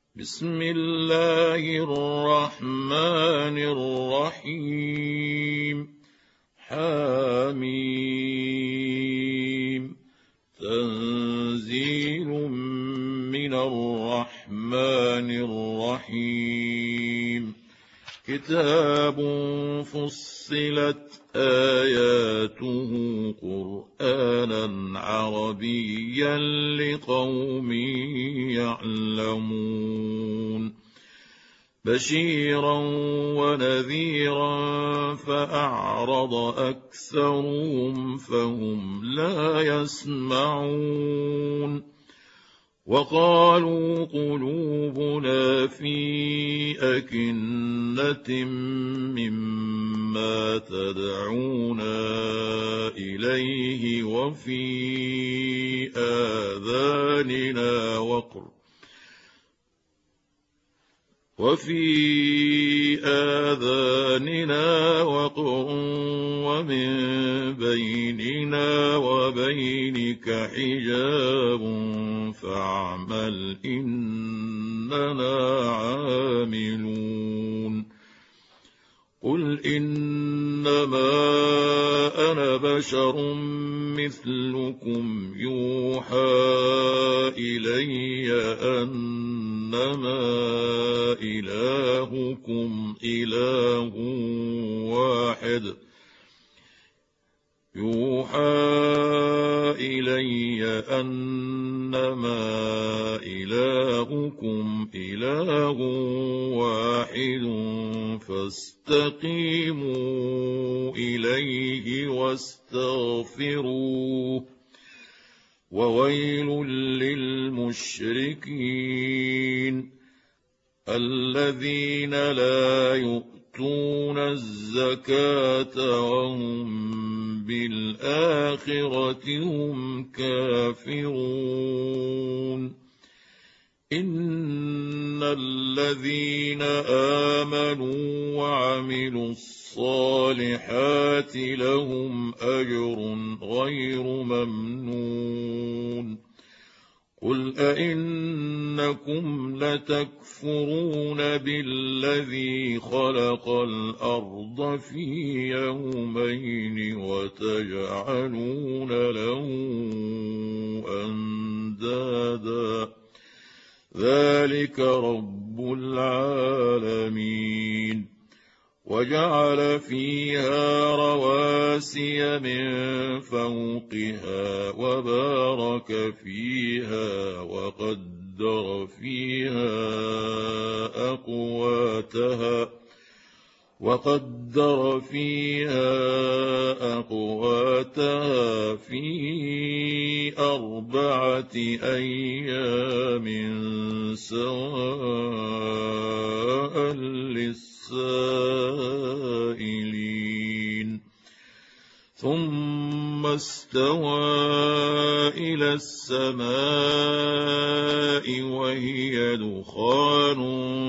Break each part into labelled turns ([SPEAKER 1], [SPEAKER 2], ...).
[SPEAKER 1] بسم الله الرحمن الرحيم حميم تنزيل من الرحمن الرحيم كتاب فصلت آياته قرآنا عربيا لقوم يعلمون بشيرا ونذيرا فأعرض أكثرهم فهم لا يسمعون وقالوا قلوبنا في أكنة مما تدعونا إليه وفي آذاننا وقر ومن بيننا وبينك حجاب فاعمل إننا عاملون قل إنما أنا بشر مثلكم يوحى إلي أنما إلهكم إله واحد فاستقيموا إليه واستغفروه وويل للمشركين الذين لا يؤتون الزكاة وهم بالآخرة هم كافرون إن الذين آمنوا وعملوا الصالحات لهم أجر غير ممنون قل أئنكم لتكفرون بالذي خلق الأرض في يومين وتجعلون له أندادا ذلك رب العالمين وجعل فيها رواسي من فوقها وبارك فيها وقدر فيها أقواتها في 4 أيام سواء للسائلين ثم استوى إلى السماء وهي دخان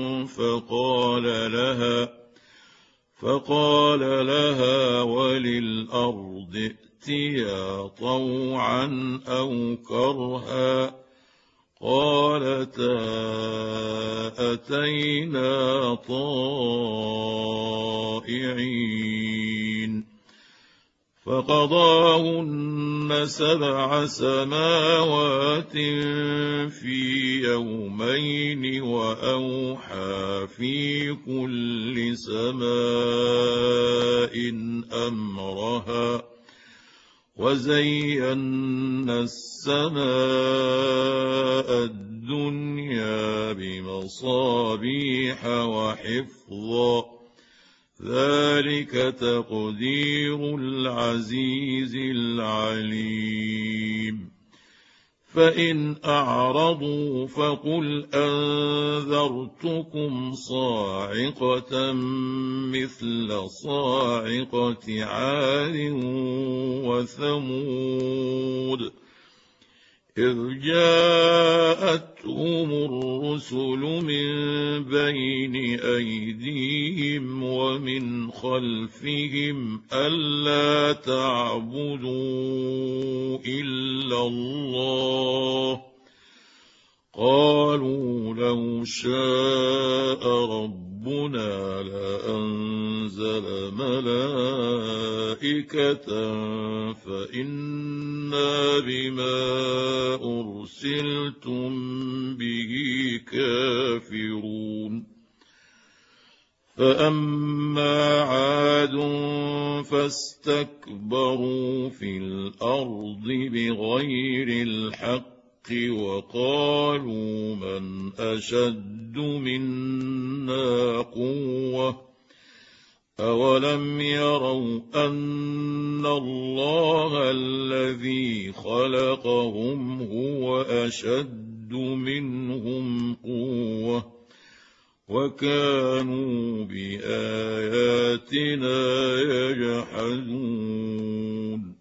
[SPEAKER 1] فقال لها وللأرض ائتيا طوعا أو كرها قالتا أتينا طائعين فقضاهن 7 سماوات في يومين وأوحى في كل سماء أمرها وزينا السماء الدنيا بمصابيح وحفظا ذلك تقدير العزيز العليم فإن أعرضوا فقل أنذرتكم صاعقة مثل صاعقة عاد وثمود إذ جاءتهم الرسل من بين أيديهم ومن خلفهم ألا تعبدوا إلا الله قالوا لو شاء ربنا لأنزل ملائكة فإنا بما أرسلتم به كافرون فأما عاد فاستكبروا في الأرض بغير الحق وقالوا من أشد منا قوة أولم يروا أن الله الذي خلقهم هو أشد منهم قوة وكانوا بآياتنا يجحدون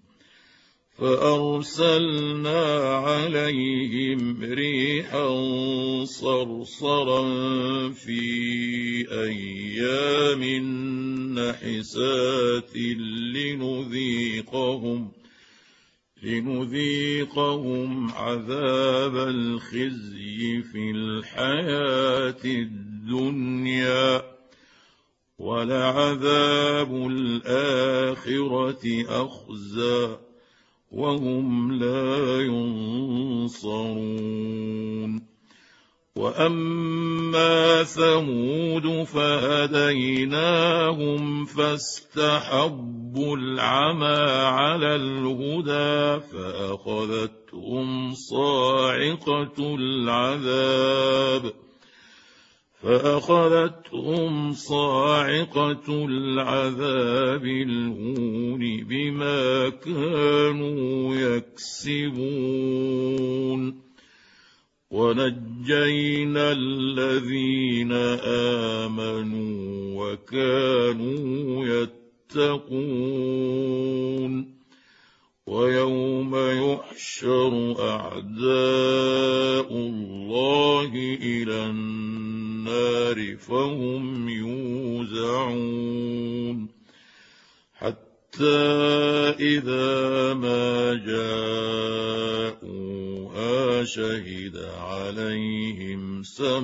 [SPEAKER 1] فأرسلنا عليهم ريحا صرصرا في أيام نحسات لنذيقهم عذاب الخزي في الحياة الدنيا ولعذاب الآخرة أخزى وهم لا ينصرون وأما ثمود فهديناهم فاستحبوا العمى على الهدى فأخذتهم صاعقة العذاب الهون بما كانوا يكسبون ونجينا الذين آمنوا وكانوا يتقون ويوم يحشر أعداء الله إلى النار فهم يوزعون حتى إذا ما جاءوها شهد عليهم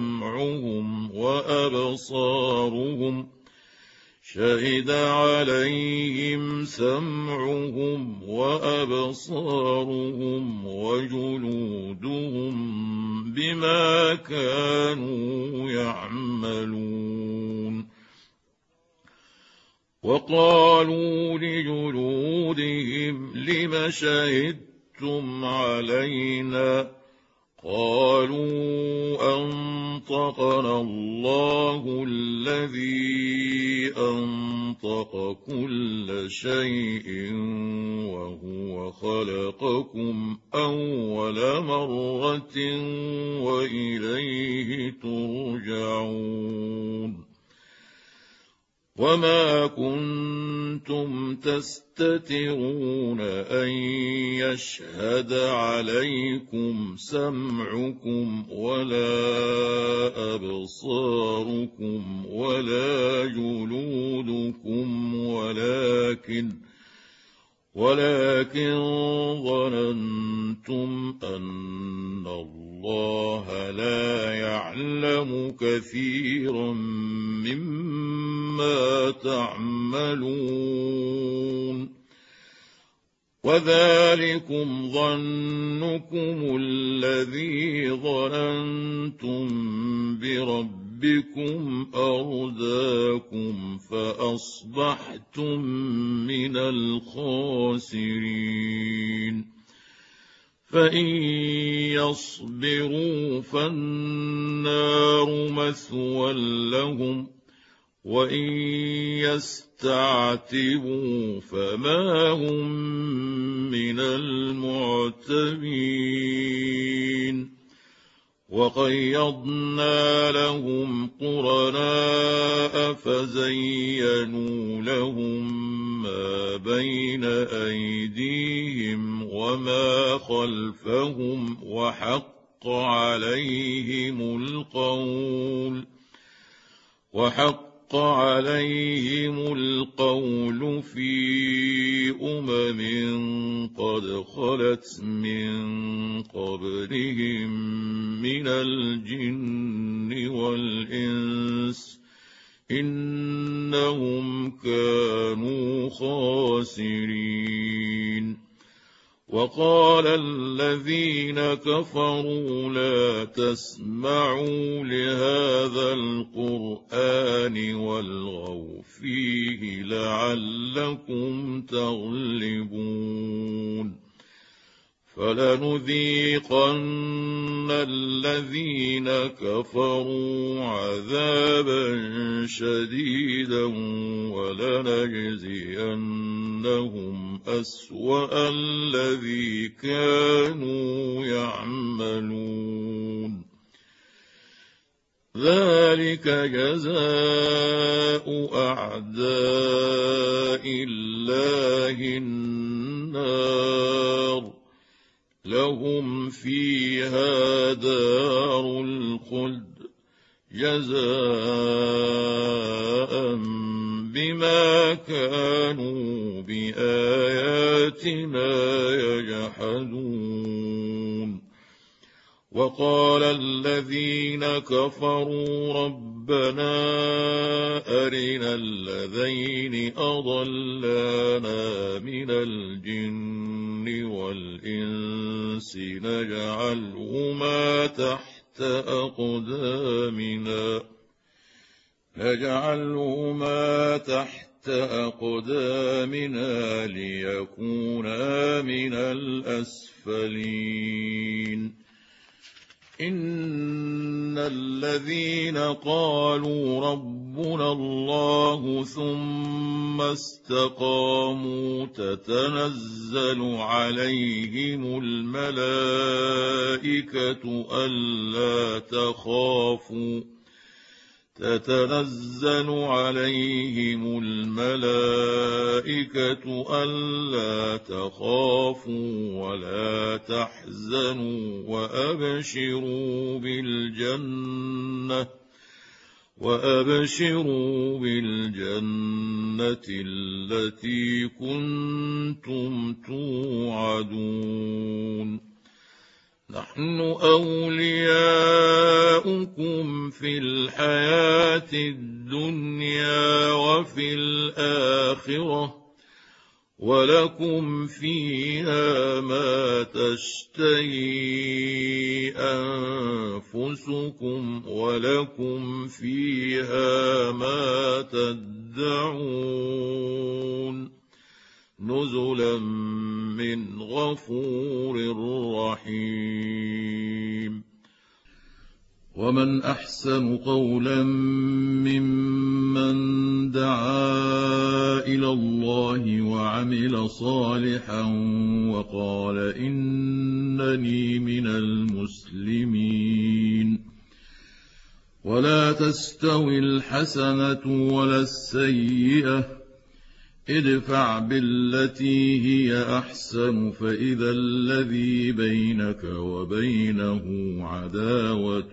[SPEAKER 1] سمعهم وأبصارهم وجلودهم بما كانوا يعملون وقالوا لجلودهم لم شهدتم علينا قالوا أنطقنا الله الذي أنطق كل شيء وهو خلقكم أول مرة وإليه ترجعون وما كنتم تستترون أن يشهد عليكم سمعكم ولا أبصاركم ولا جلودكم ولكن ظننتم أن الله لا يعلم كثيرا مما تعملون وذلكم ظنكم الذي ظننتم بربكم أرداكم فأصبحتم من الخاسرين فإن يصبروا فالنار مثوى لهم وإن يستعتبوا فما هم من المعتبين وقيضنا لهم قرناء فزينوا لهم ما بين أيديهم وما خلفهم وحق حق عليهم القول في قد خلت من قبلهم من الجن والإنس إنهم كانوا خاسرين. وقال الذين كفروا لا تسمعوا لهذا القرآن والغوا فيه لعلكم تغلبون. فلنذيقن الذين كفروا عذابا شديدا ولنجزينهم أسوأ الذي كانوا يعملون. ذلك جزاء أعداء الله النار لهم فيها دار الخلد جزاء بما كانوا بآياتنا يجحدون. وقال الذين كفروا ربنا أرنا الذين أضلانا من الجن والإنس نجعلهما تحت أقدامنا ليكونا من الأسفلين. إن الذين قالوا ربنا الله ثم استقاموا تتنزل عليهم الملائكة ألا تخافوا ولا تحزنوا وأبشروا بالجنة التي كنتم توعدون. نحن أولياؤكم في الحياة الدنيا وفي الآخرة ولكم فيها ما تشتهي أنفسكم ولكم فيها ما تدعون نزلا من غفور رحيم. ومن أحسن قولا ممن دعا إلى الله وعمل صالحا وقال إنني من المسلمين. ولا تستوي الحسنة ولا السيئة ادفع بالتي هي أحسن فإذا الذي بينك وبينه عداوة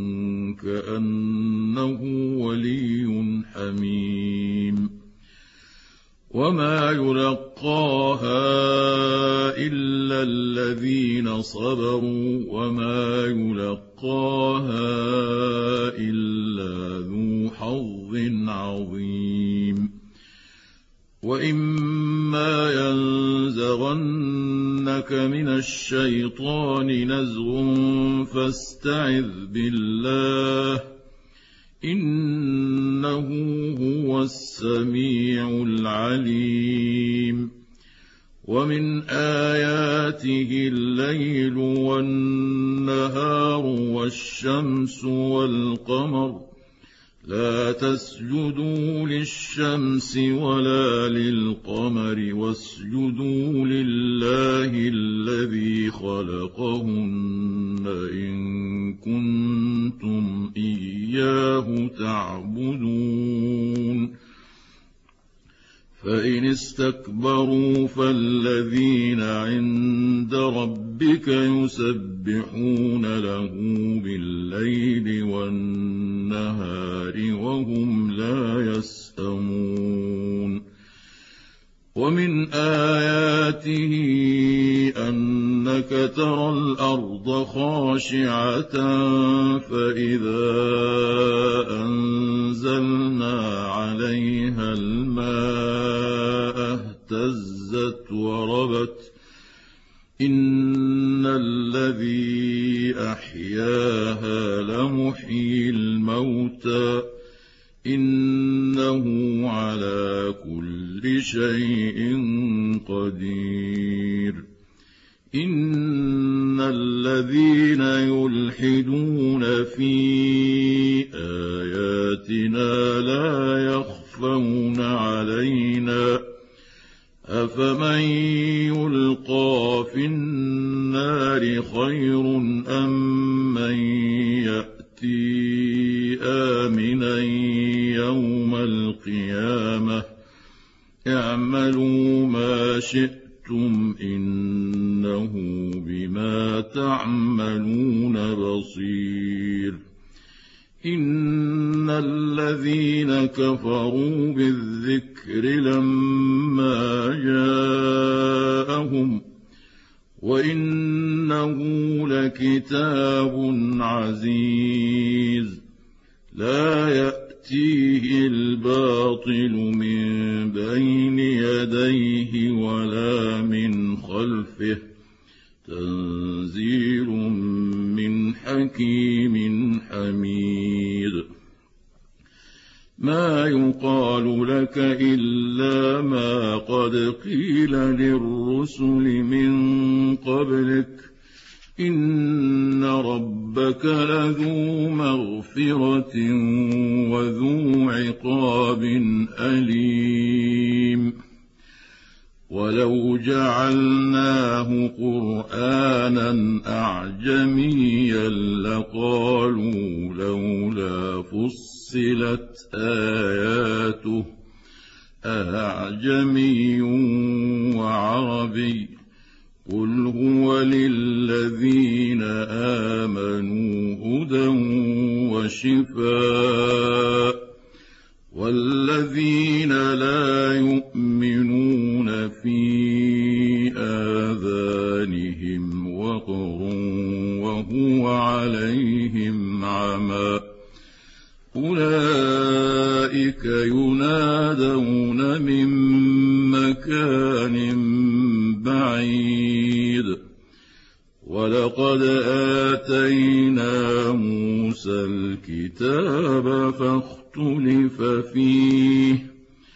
[SPEAKER 1] كأنه ولي حميم. وما يلقاها إلا الذين صبروا وما يلقاها إلا ذو حظ عظيم. وإما ينزغنك من الشيطان نزغ فاستعذ بالله إنه هو السميع العليم. ومن آياته الليل والنهار والشمس والقمر لا تسجدوا للشمس ولا للقمر واسجدوا لله الذي خلقهن إن كنتم إياه تعبدون. فإن استكبروا فالذين عند ربك يسبحون له بالليل والنهار وهم لا يسأمون ومن آياته أنك ترى الأرض خاشعة فإذا أنزلنا عليها الماء اهتزت وربت إن الذي أحياها لمحيي الموتى إنه على كل شيء قدير إن الذين يلحدون في آياتنا لا يخفون علينا أفمن يلقى في النار خير أم من يأتي آمنا يوم القيامة اعملوا ما شئتم إنه بما تعملون بصير إن الذين كفروا بالذكر لما جاءهم وإنه لكتاب عزيز لا يأتيه الباطل من بين يديه ولا من خلفه تنزيل من حكيم حميد ما يقال لك إلا ما قد قيل للرسل من قبلك إن ربك لذو مغفرة وذو عقاب أليم ولو جعلناه قرآنا أعجميا لقالوا لولا فصلت آياته أعجمي وعربي قل هو للذين آمنوا هدى وشفاء والذين لا يؤمنون في آذانهم وقر وهو عليهم عمى أولئك ينادون من مكان بعيد ولقد آتينا موسى الكتاب فاختلف فيه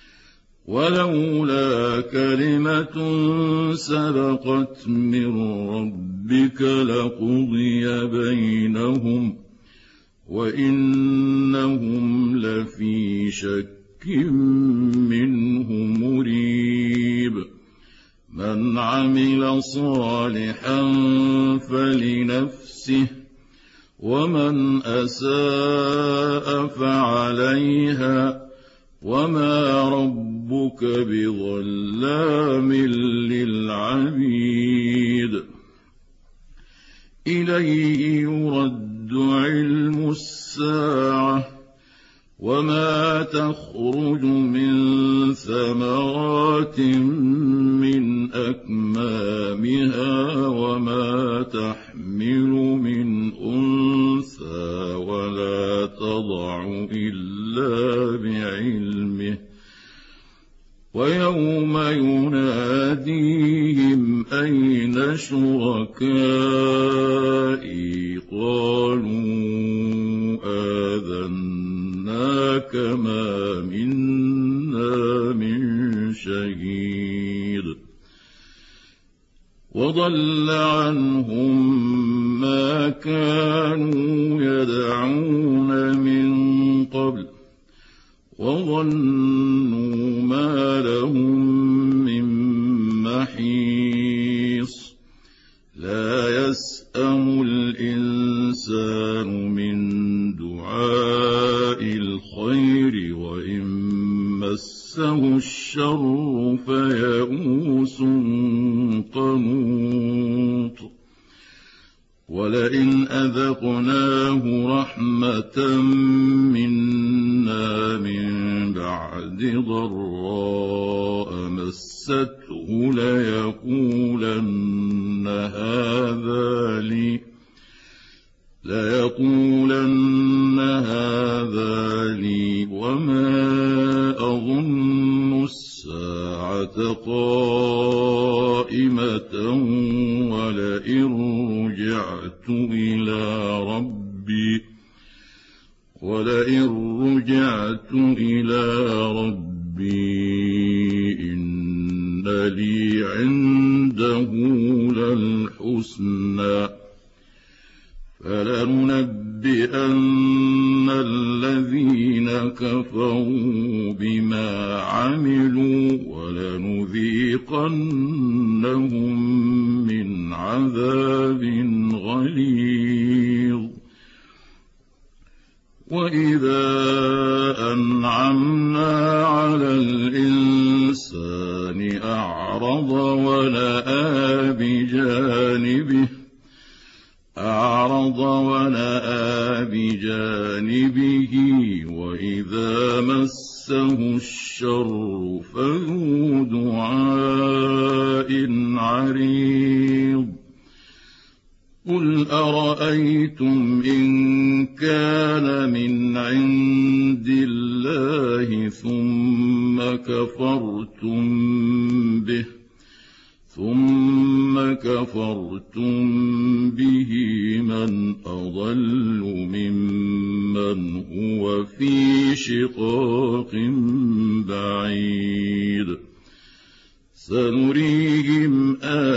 [SPEAKER 1] ولولا كلمة سبقت من ربك لقضي بينهم وإنهم لفي شك منه مريب من عمل صالحا فلنفسه ومن أساء فعليها وما ربك بظلام للعبيد إليه يرد علم الساعة وما تخرج من ثمرات من أكمامها وما تحمل من أنثى ولا تضع إلا بعلمه ويوم يناديهم أين شركائي قالوا آذناك ما منا من شهيد وضل عنهم ما كانوا يدعون من قبل وظنوا ما لهم من محيص لا يسأم الإنسان من دعاء الخير وإن مسه الشر فيئوس قنوط ولئن أذقناه رحمة منا من بعد ضراء مسته ليقولن هذا لي وما أظن الساعة قائمة ولئن رجعت إلى ربي إن لي عنده للحسنى فلننبئن الذين كفروا بما عملوا ولنذيقنهم من عذاب غليظ وإذا أنعمنا على الإنسان أعرض ونأى بجانبه وإذا مسه الشر فذو دعاء عريض قل أرأيتم إن كان من عند الله ثم كفرتم به من أضل ممن هو في شقاق بعيد سنريهم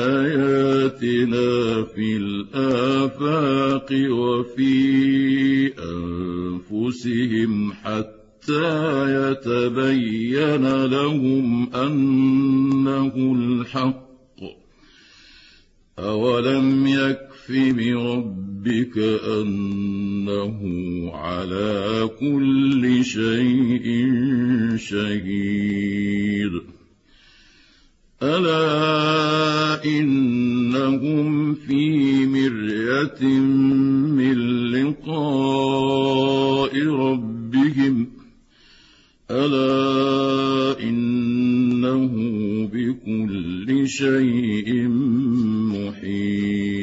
[SPEAKER 1] آياتنا في الآفاق وفي أنفسهم حتى يتبين لهم أنه الحق أولم يكف بربك أنه على كل شيء شهيد ألا إنهم في مرية من لقاء ربهم ألا إنه بكل شيء محيط